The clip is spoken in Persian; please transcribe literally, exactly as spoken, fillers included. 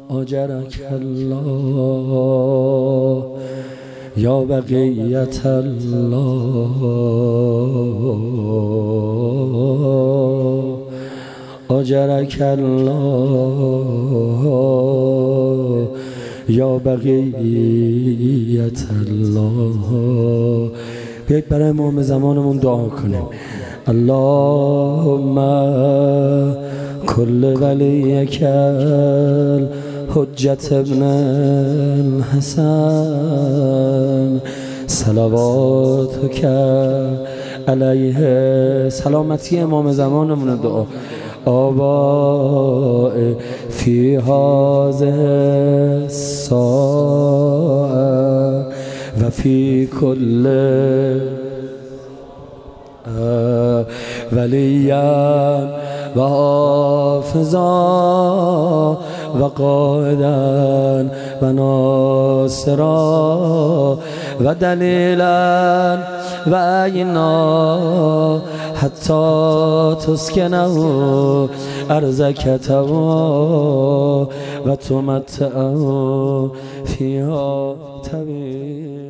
أجرك الله يا بقية الله أجرك الله یا بقیت الله. بیایید برای امام زمانمون دعا کنیم. اللهم کل ولیک الحجة ابن الحسن صلواتک علیه. سلامتی امام زمانمون دعا. آباء فی هذه الساعة و فی کل ولیا و حافظا و قائدا و ناصرا و دلیلا و عینا حتی تسکنه ارزکته و تمتعه فیها طویلا.